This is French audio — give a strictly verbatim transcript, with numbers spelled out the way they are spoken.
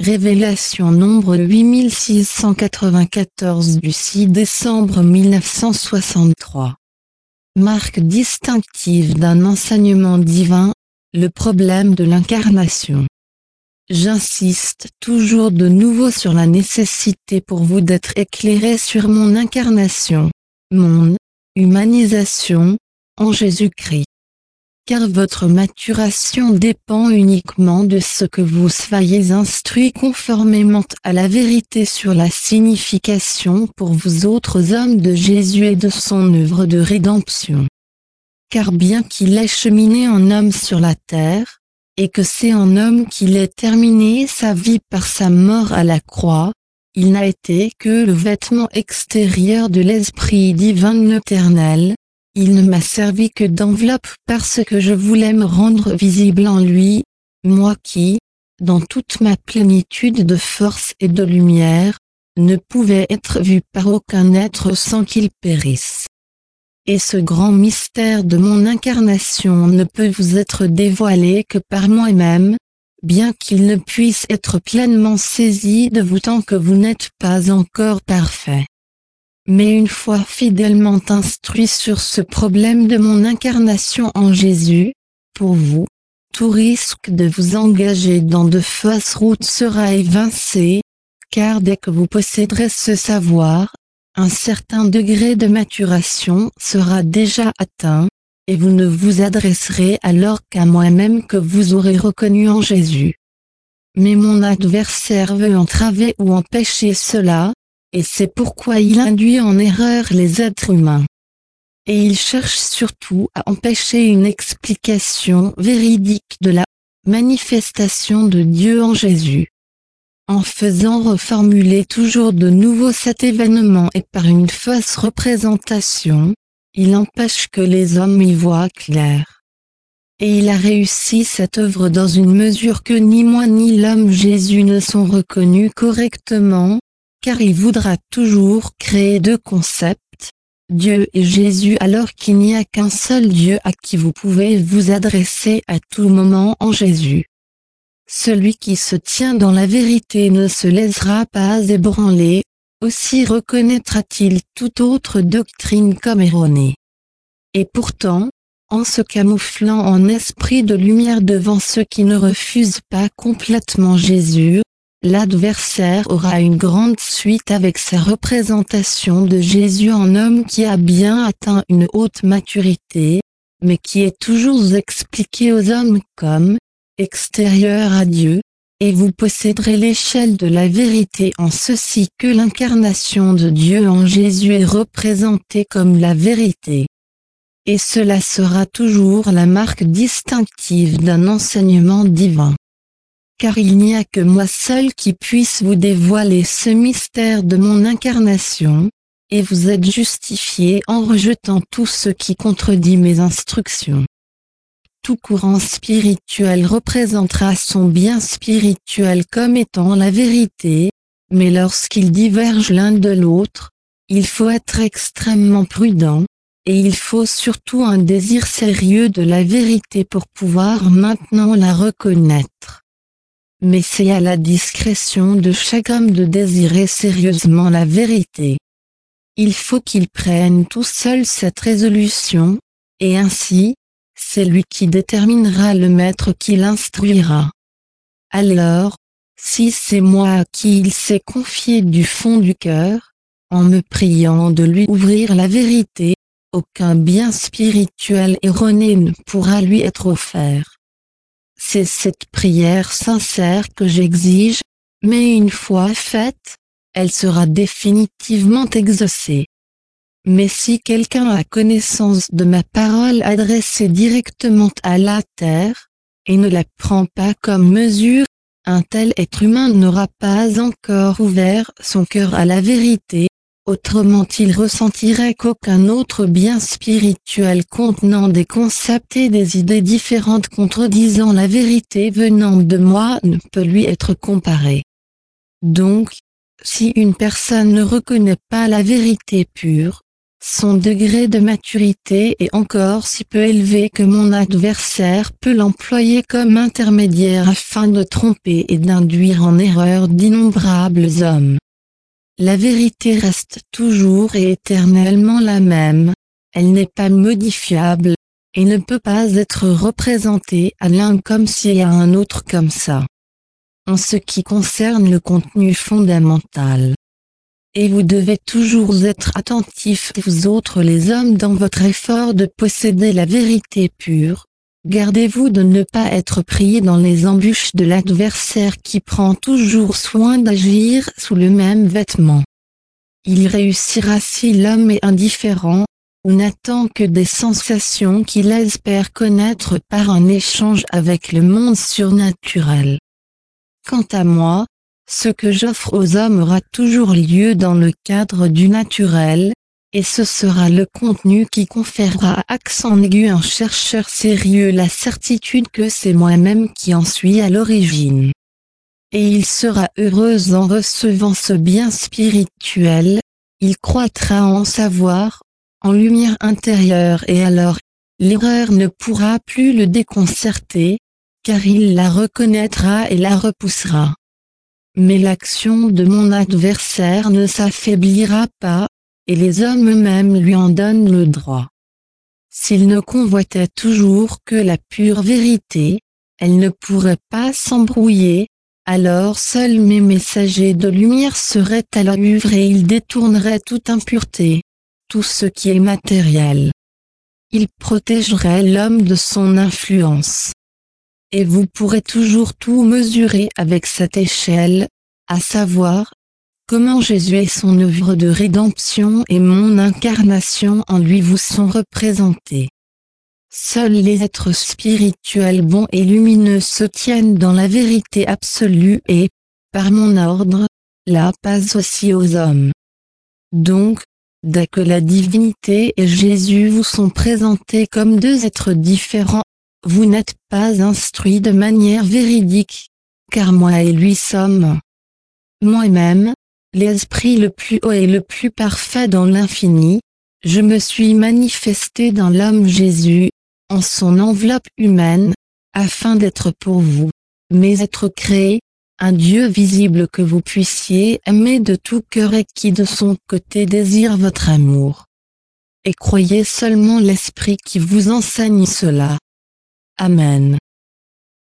Révélation nombre huit mille six cent quatre-vingt-quatorze du six décembre mille neuf cent soixante-trois. Marque distinctive d'un enseignement divin, le problème de l'incarnation. J'insiste toujours de nouveau sur la nécessité pour vous d'être éclairé sur mon incarnation, mon humanisation, en Jésus-Christ. Car votre maturation dépend uniquement de ce que vous soyez instruits conformément à la vérité sur la signification pour vous autres hommes de Jésus et de son œuvre de rédemption. Car bien qu'il ait cheminé en homme sur la terre, et que c'est en homme qu'il ait terminé sa vie par sa mort à la croix, il n'a été que le vêtement extérieur de l'Esprit divin éternel. Il ne m'a servi que d'enveloppe parce que je voulais me rendre visible en lui, moi qui, dans toute ma plénitude de force et de lumière, ne pouvais être vu par aucun être sans qu'il périsse. Et ce grand mystère de mon incarnation ne peut vous être dévoilé que par moi-même, bien qu'il ne puisse être pleinement saisi de vous tant que vous n'êtes pas encore parfait. Mais une fois fidèlement instruit sur ce problème de mon incarnation en Jésus, pour vous, tout risque de vous engager dans de fausses routes sera évincé, car dès que vous posséderez ce savoir, un certain degré de maturation sera déjà atteint, et vous ne vous adresserez alors qu'à moi-même que vous aurez reconnu en Jésus. Mais mon adversaire veut entraver ou empêcher cela, et c'est pourquoi il induit en erreur les êtres humains. Et il cherche surtout à empêcher une explication véridique de la manifestation de Dieu en Jésus. En faisant reformuler toujours de nouveau cet événement et par une fausse représentation, il empêche que les hommes y voient clair. Et il a réussi cette œuvre dans une mesure que ni moi ni l'homme Jésus ne sont reconnus correctement, car il voudra toujours créer deux concepts, Dieu et Jésus alors qu'il n'y a qu'un seul Dieu à qui vous pouvez vous adresser à tout moment en Jésus. Celui qui se tient dans la vérité ne se laissera pas ébranler, aussi reconnaîtra-t-il toute autre doctrine comme erronée. Et pourtant, en se camouflant en esprit de lumière devant ceux qui ne refusent pas complètement Jésus, l'adversaire aura une grande suite avec sa représentation de Jésus en homme qui a bien atteint une haute maturité, mais qui est toujours expliqué aux hommes comme extérieur à Dieu, et vous posséderez l'échelle de la vérité en ceci que l'incarnation de Dieu en Jésus est représentée comme la vérité. Et cela sera toujours la marque distinctive d'un enseignement divin. Car il n'y a que moi seul qui puisse vous dévoiler ce mystère de mon incarnation, et vous êtes justifiés en rejetant tout ce qui contredit mes instructions. Tout courant spirituel représentera son bien spirituel comme étant la vérité, mais lorsqu'ils divergent l'un de l'autre, il faut être extrêmement prudent, et il faut surtout un désir sérieux de la vérité pour pouvoir maintenant la reconnaître. Mais c'est à la discrétion de chaque homme de désirer sérieusement la vérité. Il faut qu'il prenne tout seul cette résolution, et ainsi, c'est lui qui déterminera le maître qui l'instruira. Alors, si c'est moi à qui il s'est confié du fond du cœur, en me priant de lui ouvrir la vérité, aucun bien spirituel erroné ne pourra lui être offert. C'est cette prière sincère que j'exige, mais une fois faite, elle sera définitivement exaucée. Mais si quelqu'un a connaissance de ma parole adressée directement à la terre, et ne la prend pas comme mesure, un tel être humain n'aura pas encore ouvert son cœur à la vérité, autrement il ressentirait qu'aucun autre bien spirituel contenant des concepts et des idées différentes contredisant la vérité venant de moi ne peut lui être comparé. Donc, si une personne ne reconnaît pas la vérité pure, Son degré de maturité est encore si peu élevé que mon adversaire peut l'employer comme intermédiaire afin de tromper et d'induire en erreur d'innombrables hommes. La vérité reste toujours et éternellement la même, elle n'est pas modifiable, et ne peut pas être représentée à l'un comme ci et à un autre comme ça. En ce qui concerne le contenu fondamental. Et vous devez toujours être attentifs vous autres les hommes dans votre effort de posséder la vérité pure. Gardez-vous de ne pas être pris dans les embûches de l'adversaire qui prend toujours soin d'agir sous le même vêtement. Il réussira si l'homme est indifférent, ou n'attend que des sensations qu'il espère connaître par un échange avec le monde surnaturel. Quant à moi, ce que j'offre aux hommes aura toujours lieu dans le cadre du naturel, et ce sera le contenu qui conférera à accent aigu un chercheur sérieux la certitude que c'est moi-même qui en suis à l'origine. Et il sera heureux en recevant ce bien spirituel, il croîtra en savoir, en lumière intérieure et alors, l'erreur ne pourra plus le déconcerter, car il la reconnaîtra et la repoussera. Mais l'action de mon adversaire ne s'affaiblira pas, et les hommes eux-mêmes lui en donnent le droit. S'il ne convoitait toujours que la pure vérité, elle ne pourrait pas s'embrouiller, alors seuls mes messagers de lumière seraient à l'œuvre et ils détourneraient toute impureté, tout ce qui est matériel. Ils protégeraient l'homme de son influence. Et vous pourrez toujours tout mesurer avec cette échelle, à savoir, comment Jésus et son œuvre de rédemption et mon incarnation en lui vous sont représentés. Seuls les êtres spirituels bons et lumineux se tiennent dans la vérité absolue et, par mon ordre, la passe aussi aux hommes. Donc, dès que la divinité et Jésus vous sont présentés comme deux êtres différents, vous n'êtes pas instruit de manière véridique, car moi et lui sommes moi-même, l'esprit le plus haut et le plus parfait dans l'infini. Je me suis manifesté dans l'homme Jésus, en son enveloppe humaine, afin d'être pour vous, mes êtres créés, un Dieu visible que vous puissiez aimer de tout cœur et qui de son côté désire votre amour. Et croyez seulement l'esprit qui vous enseigne cela. Amen.